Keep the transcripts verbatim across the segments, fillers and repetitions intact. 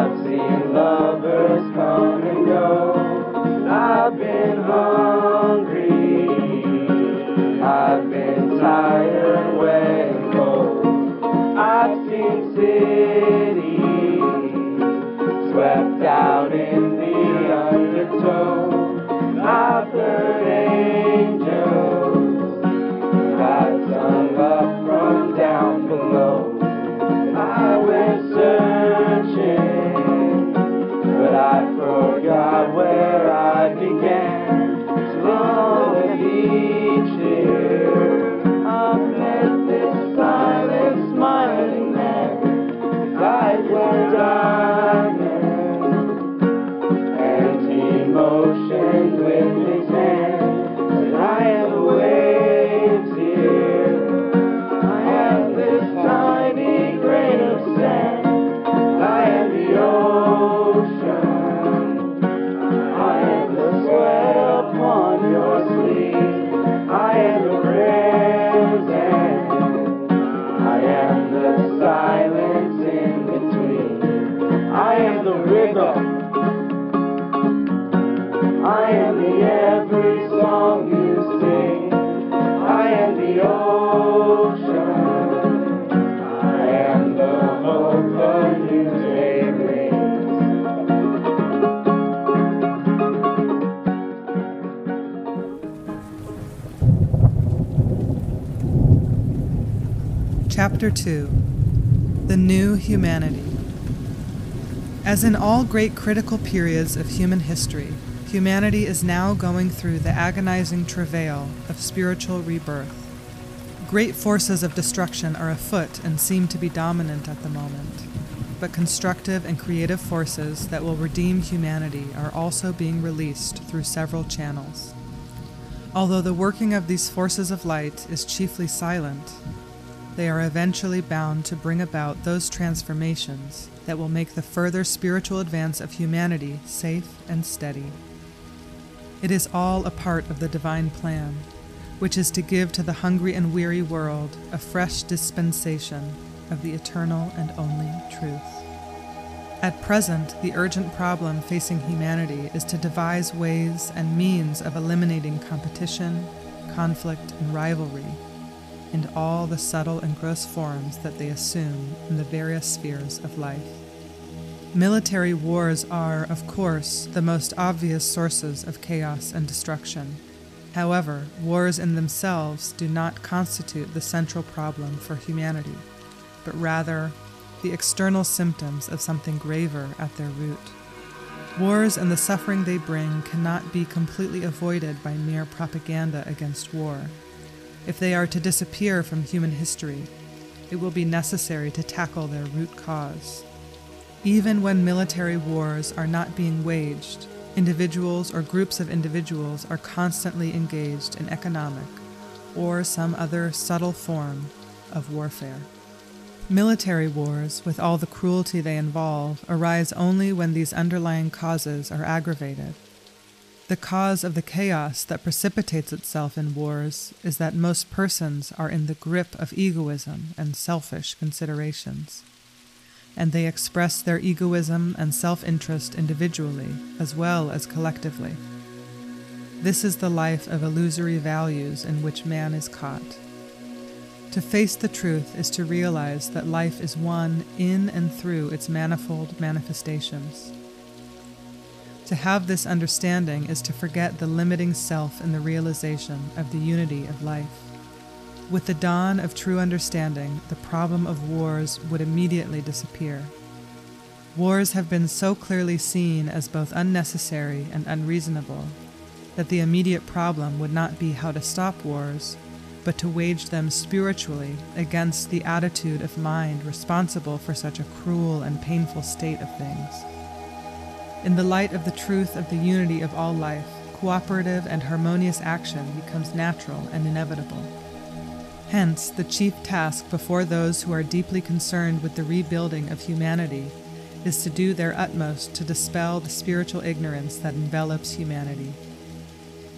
I've seen lovers come and go. I've been hungry. I've been tired, wet and cold. I've seen cities swept out in the undertow. I've heard angels that sung up from down below. I went searching, but I forgot where I began. Slowly each year I've met this silent, smiling man. His eyes were diamonds, and he motioned with his hand. And I am the waves here. I am this tiny grain of sand. I am the ocean. I am the sweat upon your sleeve. I am the present. I am the silence in between. I am the river. I am the every song you sing. I am the ocean. I am the hope a new day brings. Chapter two. The New Humanity. As in all great critical periods of human history, humanity is now going through the agonizing travail of spiritual rebirth. Great forces of destruction are afoot and seem to be dominant at the moment, but constructive and creative forces that will redeem humanity are also being released through several channels. Although the working of these forces of light is chiefly silent, they are eventually bound to bring about those transformations that will make the further spiritual advance of humanity safe and steady. It is all a part of the divine plan, which is to give to the hungry and weary world a fresh dispensation of the eternal and only truth. At present, the urgent problem facing humanity is to devise ways and means of eliminating competition, conflict, and rivalry, and all the subtle and gross forms that they assume in the various spheres of life. Military wars are, of course, the most obvious sources of chaos and destruction. However, wars in themselves do not constitute the central problem for humanity, but rather the external symptoms of something graver at their root. Wars and the suffering they bring cannot be completely avoided by mere propaganda against war. If they are to disappear from human history, it will be necessary to tackle their root cause. Even when military wars are not being waged, individuals or groups of individuals are constantly engaged in economic or some other subtle form of warfare. Military wars, with all the cruelty they involve, arise only when these underlying causes are aggravated. The cause of the chaos that precipitates itself in wars is that most persons are in the grip of egoism and selfish considerations, and they express their egoism and self-interest individually as well as collectively. This is the life of illusory values in which man is caught. To face the truth is to realize that life is one in and through its manifold manifestations. To have this understanding is to forget the limiting self in the realization of the unity of life. With the dawn of true understanding, the problem of wars would immediately disappear. Wars have been so clearly seen as both unnecessary and unreasonable that the immediate problem would not be how to stop wars, but to wage them spiritually against the attitude of mind responsible for such a cruel and painful state of things. In the light of the truth of the unity of all life, cooperative and harmonious action becomes natural and inevitable. Hence, the chief task before those who are deeply concerned with the rebuilding of humanity is to do their utmost to dispel the spiritual ignorance that envelops humanity.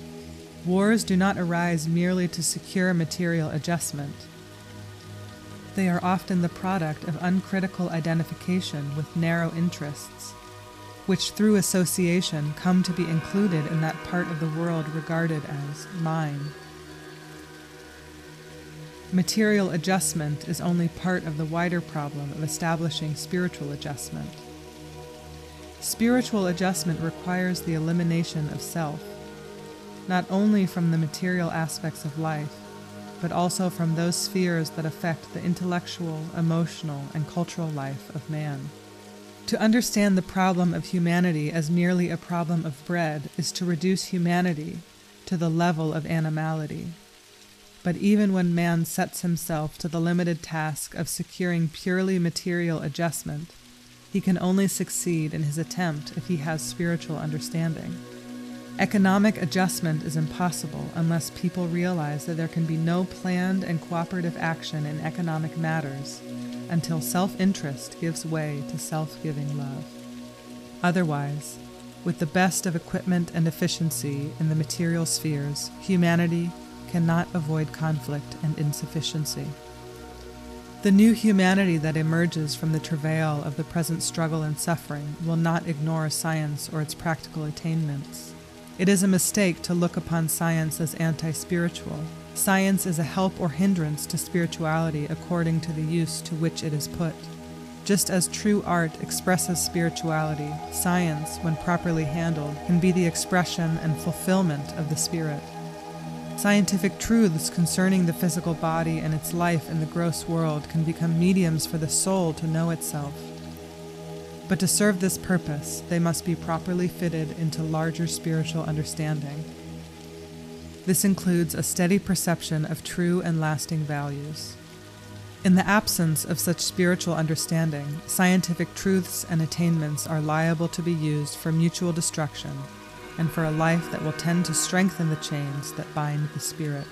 Wars do not arise merely to secure material adjustment. They are often the product of uncritical identification with narrow interests, which through association come to be included in that part of the world regarded as mine. Material adjustment is only part of the wider problem of establishing spiritual adjustment. Spiritual adjustment requires the elimination of self, not only from the material aspects of life, but also from those spheres that affect the intellectual, emotional, and cultural life of man. To understand the problem of humanity as merely a problem of bread is to reduce humanity to the level of animality. But even when man sets himself to the limited task of securing purely material adjustment, he can only succeed in his attempt if he has spiritual understanding. Economic adjustment is impossible unless people realize that there can be no planned and cooperative action in economic matters until self-interest gives way to self-giving love. Otherwise, with the best of equipment and efficiency in the material spheres, humanity cannot avoid conflict and insufficiency. The new humanity that emerges from the travail of the present struggle and suffering will not ignore science or its practical attainments. It is a mistake to look upon science as anti-spiritual. Science is a help or hindrance to spirituality according to the use to which it is put. Just as true art expresses spirituality, science, when properly handled, can be the expression and fulfillment of the spirit. Scientific truths concerning the physical body and its life in the gross world can become mediums for the soul to know itself. But to serve this purpose, they must be properly fitted into larger spiritual understanding. This includes a steady perception of true and lasting values. In the absence of such spiritual understanding, scientific truths and attainments are liable to be used for mutual destruction and for a life that will tend to strengthen the chains that bind the spirit.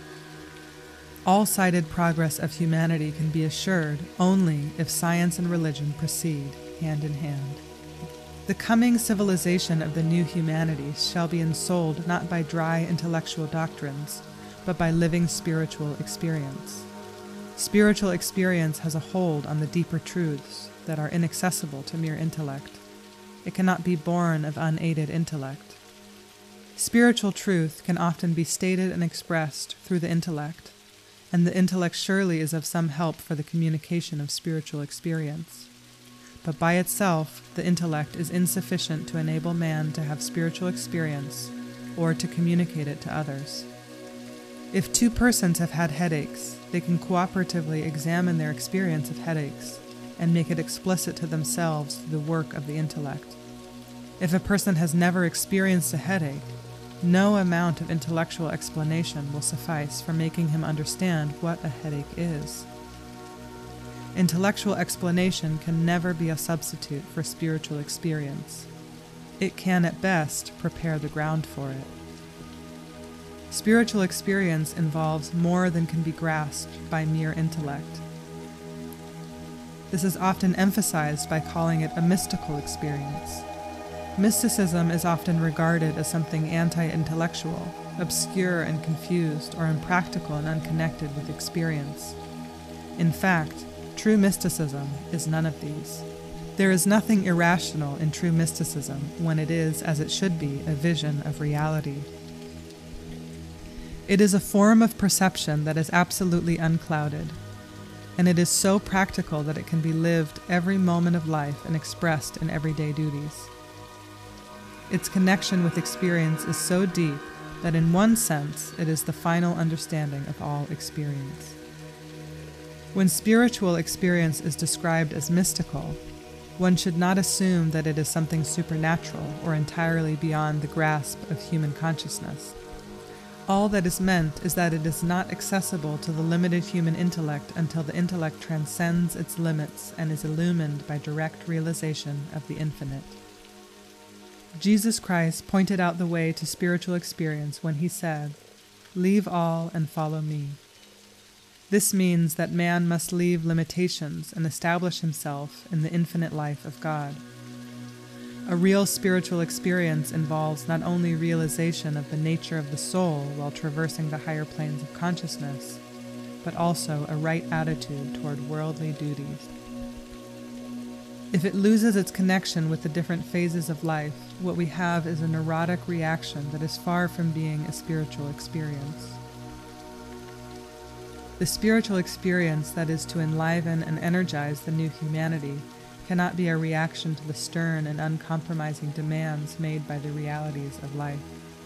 All-sided progress of humanity can be assured only if science and religion proceed hand in hand. The coming civilization of the new humanity shall be ensouled not by dry intellectual doctrines, but by living spiritual experience. Spiritual experience has a hold on the deeper truths that are inaccessible to mere intellect. It cannot be born of unaided intellect. Spiritual truth can often be stated and expressed through the intellect, and the intellect surely is of some help for the communication of spiritual experience. But by itself, the intellect is insufficient to enable man to have spiritual experience or to communicate it to others. If two persons have had headaches, they can cooperatively examine their experience of headaches and make it explicit to themselves through the work of the intellect. If a person has never experienced a headache, no amount of intellectual explanation will suffice for making him understand what a headache is. Intellectual explanation can never be a substitute for spiritual experience. It can at best prepare the ground for it. Spiritual experience involves more than can be grasped by mere intellect. This is often emphasized by calling it a mystical experience. Mysticism is often regarded as something anti-intellectual, obscure and confused, or impractical and unconnected with experience. In fact, true mysticism is none of these. There is nothing irrational in true mysticism when it is, as it should be, a vision of reality. It is a form of perception that is absolutely unclouded, and it is so practical that it can be lived every moment of life and expressed in everyday duties. Its connection with experience is so deep that in one sense it is the final understanding of all experience. When spiritual experience is described as mystical, one should not assume that it is something supernatural or entirely beyond the grasp of human consciousness. All that is meant is that it is not accessible to the limited human intellect until the intellect transcends its limits and is illumined by direct realization of the infinite. Jesus Christ pointed out the way to spiritual experience when he said, "Leave all and follow me." This means that man must leave limitations and establish himself in the infinite life of God. A real spiritual experience involves not only realization of the nature of the soul while traversing the higher planes of consciousness, but also a right attitude toward worldly duties. If it loses its connection with the different phases of life, what we have is a neurotic reaction that is far from being a spiritual experience. The spiritual experience that is to enliven and energize the new humanity cannot be a reaction to the stern and uncompromising demands made by the realities of life.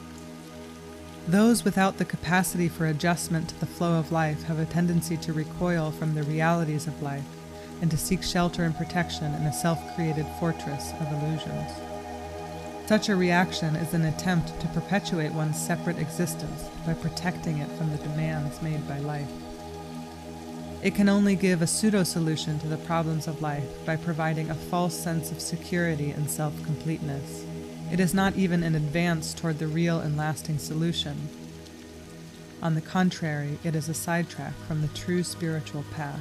Those without the capacity for adjustment to the flow of life have a tendency to recoil from the realities of life and to seek shelter and protection in a self-created fortress of illusions. Such a reaction is an attempt to perpetuate one's separate existence by protecting it from the demands made by life. It can only give a pseudo-solution to the problems of life by providing a false sense of security and self-completeness. It is not even an advance toward the real and lasting solution. On the contrary, it is a sidetrack from the true spiritual path.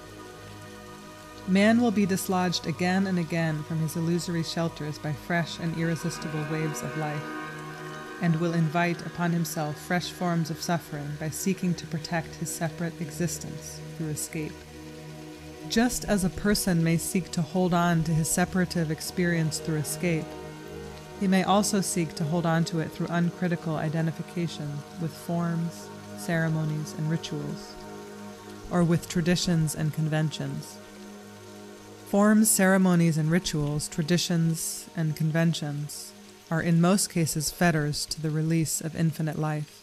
Man will be dislodged again and again from his illusory shelters by fresh and irresistible waves of life, and will invite upon himself fresh forms of suffering by seeking to protect his separate existence through escape. Just as a person may seek to hold on to his separative experience through escape, he may also seek to hold on to it through uncritical identification with forms, ceremonies, and rituals, or with traditions and conventions. Forms, ceremonies, and rituals, traditions, and conventions are in most cases fetters to the release of infinite life.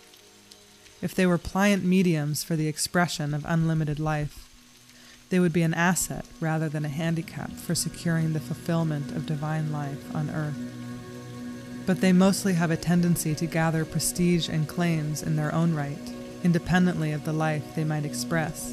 If they were pliant mediums for the expression of unlimited life, they would be an asset rather than a handicap for securing the fulfillment of divine life on earth. But they mostly have a tendency to gather prestige and claims in their own right, independently of the life they might express.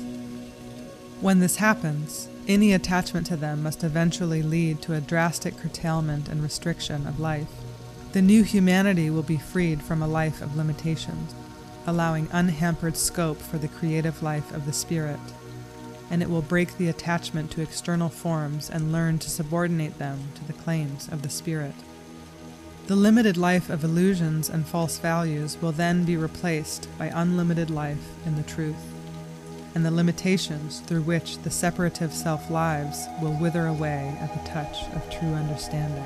When this happens, any attachment to them must eventually lead to a drastic curtailment and restriction of life. The new humanity will be freed from a life of limitations, allowing unhampered scope for the creative life of the spirit, and it will break the attachment to external forms and learn to subordinate them to the claims of the spirit. The limited life of illusions and false values will then be replaced by unlimited life in the truth, and the limitations through which the separative self lives will wither away at the touch of true understanding.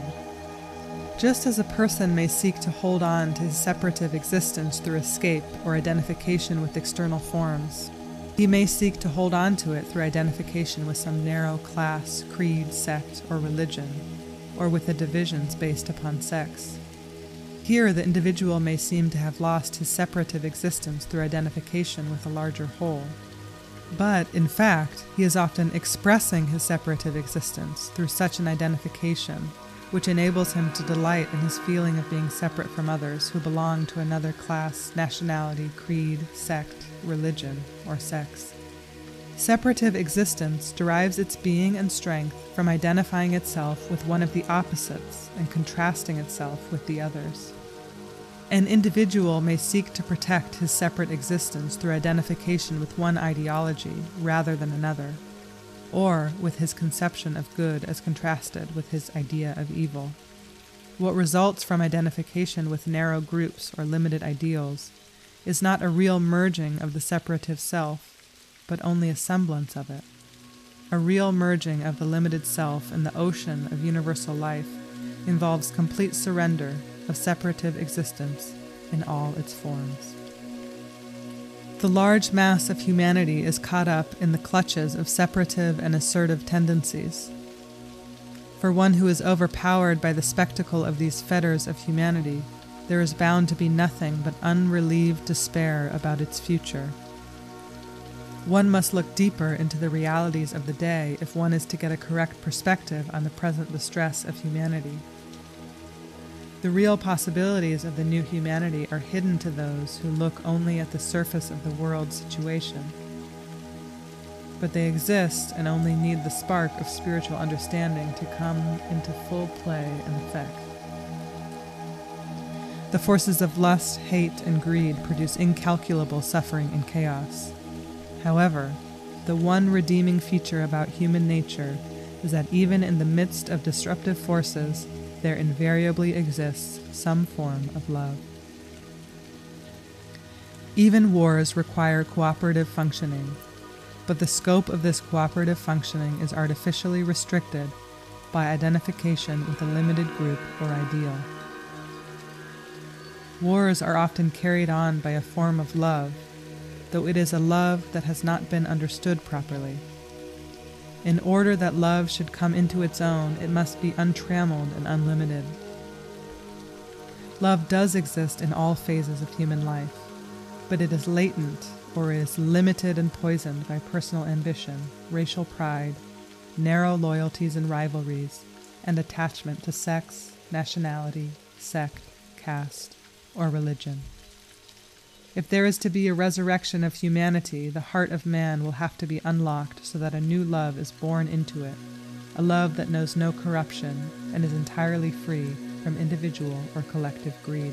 Just as a person may seek to hold on to his separative existence through escape or identification with external forms, he may seek to hold on to it through identification with some narrow class, creed, sect, or religion, or with the divisions based upon sex. Here, the individual may seem to have lost his separative existence through identification with a larger whole. But, in fact, he is often expressing his separative existence through such an identification, which enables him to delight in his feeling of being separate from others who belong to another class, nationality, creed, sect, religion, or sex. Separative existence derives its being and strength from identifying itself with one of the opposites and contrasting itself with the others. An individual may seek to protect his separate existence through identification with one ideology rather than another, or with his conception of good as contrasted with his idea of evil. What results from identification with narrow groups or limited ideals is not a real merging of the separative self, but only a semblance of it. A real merging of the limited self in the ocean of universal life involves complete surrender of separative existence in all its forms. The large mass of humanity is caught up in the clutches of separative and assertive tendencies. For one who is overpowered by the spectacle of these fetters of humanity, there is bound to be nothing but unrelieved despair about its future. One must look deeper into the realities of the day if one is to get a correct perspective on the present distress of humanity. The real possibilities of the new humanity are hidden to those who look only at the surface of the world's situation. But they exist and only need the spark of spiritual understanding to come into full play and effect. The forces of lust, hate, and greed produce incalculable suffering and chaos. However, the one redeeming feature about human nature is that even in the midst of disruptive forces, there invariably exists some form of love. Even wars require cooperative functioning, but the scope of this cooperative functioning is artificially restricted by identification with a limited group or ideal. Wars are often carried on by a form of love, though it is a love that has not been understood properly. In order that love should come into its own, it must be untrammeled and unlimited. Love does exist in all phases of human life, but it is latent or is limited and poisoned by personal ambition, racial pride, narrow loyalties and rivalries, and attachment to sex, nationality, sect, caste, or religion. If there is to be a resurrection of humanity, the heart of man will have to be unlocked so that a new love is born into it, a love that knows no corruption and is entirely free from individual or collective greed.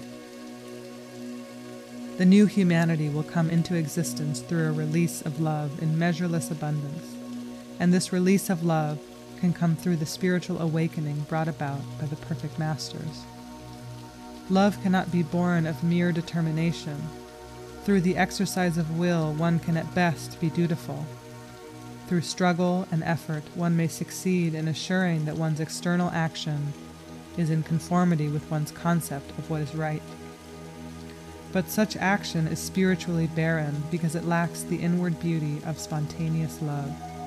The new humanity will come into existence through a release of love in measureless abundance, and this release of love can come through the spiritual awakening brought about by the perfect masters. Love cannot be born of mere determination. Through the exercise of will, one can at best be dutiful. Through struggle and effort, one may succeed in assuring that one's external action is in conformity with one's concept of what is right. But such action is spiritually barren because it lacks the inward beauty of spontaneous love.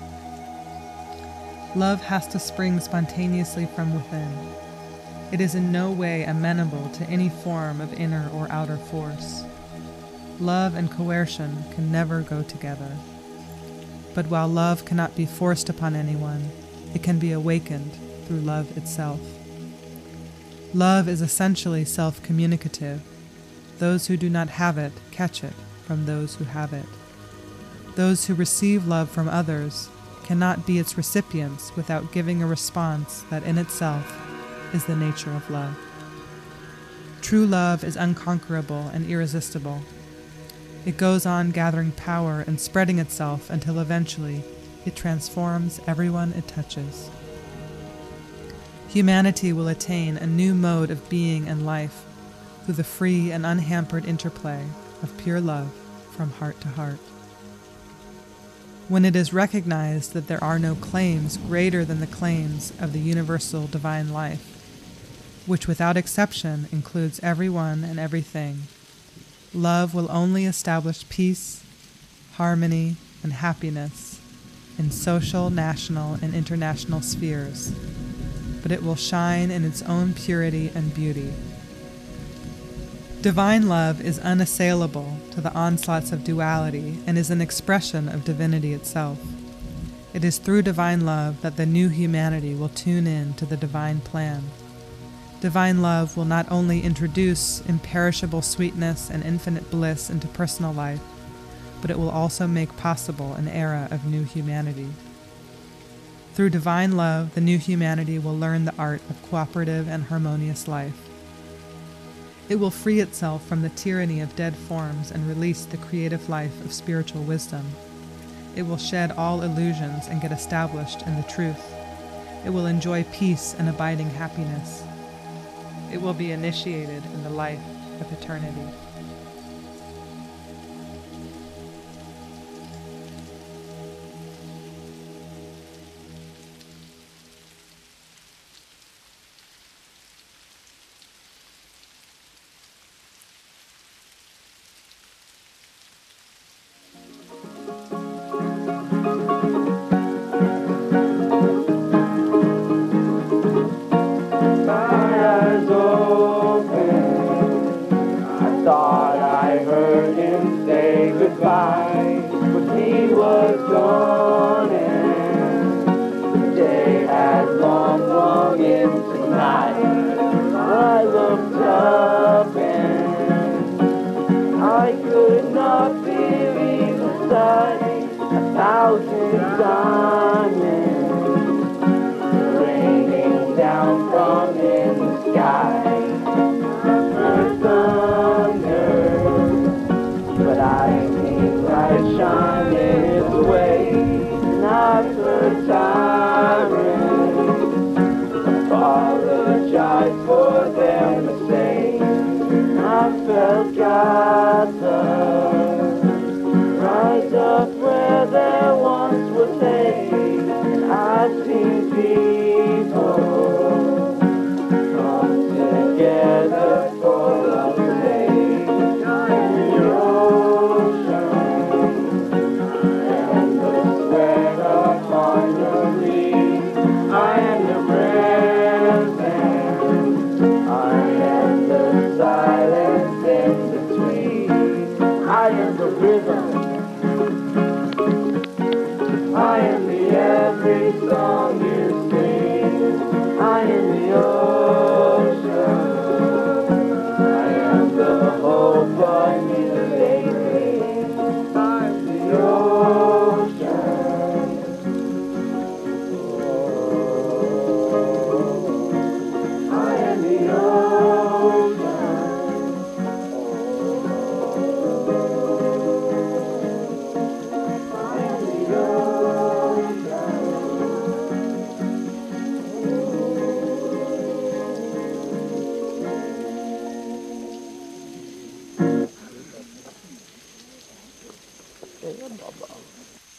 Love has to spring spontaneously from within. It is in no way amenable to any form of inner or outer force. Love and coercion can never go together. But while love cannot be forced upon anyone, it can be awakened through love itself. Love is essentially self-communicative. Those who do not have it catch it from those who have it. Those who receive love from others cannot be its recipients without giving a response that in itself is the nature of love. True love is unconquerable and irresistible. It goes on gathering power and spreading itself until eventually it transforms everyone it touches. Humanity will attain a new mode of being and life through the free and unhampered interplay of pure love from heart to heart. When it is recognized that there are no claims greater than the claims of the universal divine life, which without exception includes everyone and everything, love will only establish peace, harmony, and happiness in social, national, and international spheres, but it will shine in its own purity and beauty. Divine love is unassailable to the onslaughts of duality and is an expression of divinity itself. It is through divine love that the new humanity will tune in to the divine plan. Divine love will not only introduce imperishable sweetness and infinite bliss into personal life, but it will also make possible an era of new humanity. Through divine love, the new humanity will learn the art of cooperative and harmonious life. It will free itself from the tyranny of dead forms and release the creative life of spiritual wisdom. It will shed all illusions and get established in the truth. It will enjoy peace and abiding happiness. It will be initiated in the life of eternity. Thought I heard him say goodbye, but he was gone, and the day had long flung into night. I looked up and I could not believe the sight. A thousand diamonds raining down from in the sky. But I think light shining its way, not for tyrants. Apologize for their mistakes. I felt God's love. people come together for love's sake. I am the ocean and the sweat upon your knees. I am the present. I am the silence in between. I am the rhythm. I am the every song you sing. I am the ocean. I am the hope on you lately. I'm the ocean. Oh, I am the ocean. I am the ocean.